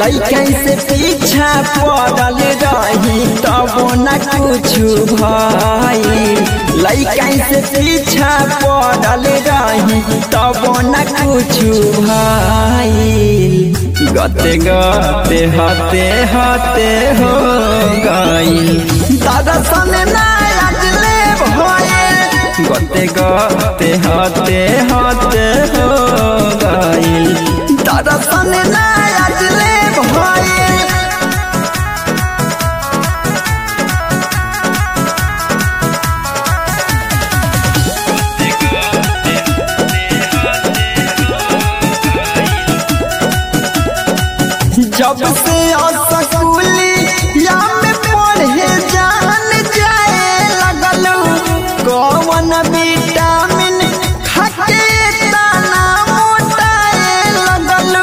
लइका से पीछा पड़ल रही तब न कुछ भाई। लइका से पीछा पड़ल रही तब न कुछ भाई। गते गते हाथे हाथे हो गइल दर्शन ना अजले भइल। गते गते हाथे हाथे हो गइल दर्शन ना अजले भइल। जब से स्कूलिया में पढ़े जान जाए लगल कौन विटामिन खाके दाना मोटाए लगल।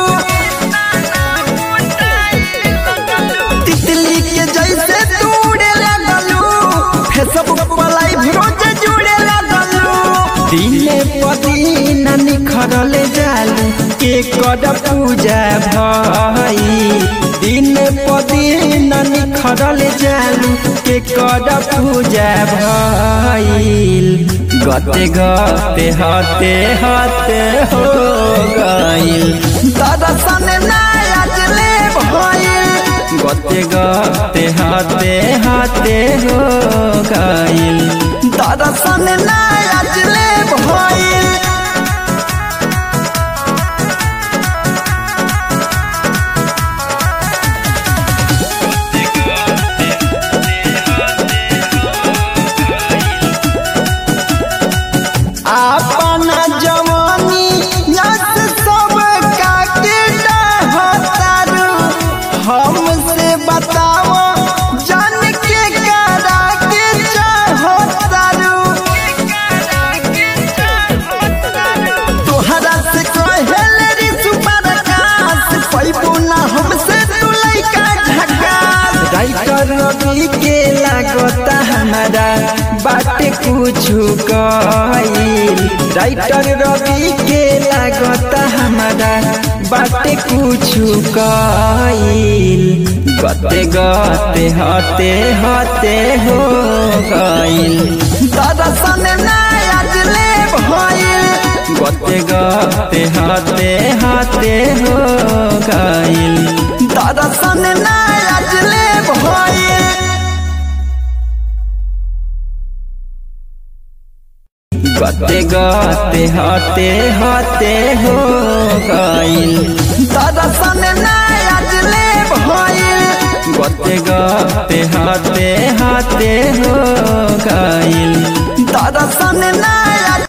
तितली के जैसे दूड़े लगल फेसबुक पर लाइव रोज जुड़े लगल। दिने पदीन निखरल जालू के कर पूजा भाई। दिन पदीन निखरल जालू के कर पूजा भइल। गते गते हाथे हाथे हो गइल दर्शन ना अजले भइल। गते गते हाथे हाथे हो गइल दर्शन ना अजले भइल। अपना जवानी यस सब काके डहतारू हमसे बताओ जान के करा के चाहतारू। तोहरा से कहल रे सुपर आकाश पैबू ना हमसे तू लइका झकास। राइटर रवि के लागता हमारा बाटे कुछ कइल। राइटर रवि के लागता हमारा बाटे कुछ कइल। गते गते हाथे हाथे हो गइल दर्शन ना अजले भइल। गते गते हाथे हाथे हो गइल दर्शन ना अजले भइल। गते गते हाथे हाथे हो गइल दर्शन ना अजले भइल। गते गते हाथे हाथे हो गइल दर्शन ना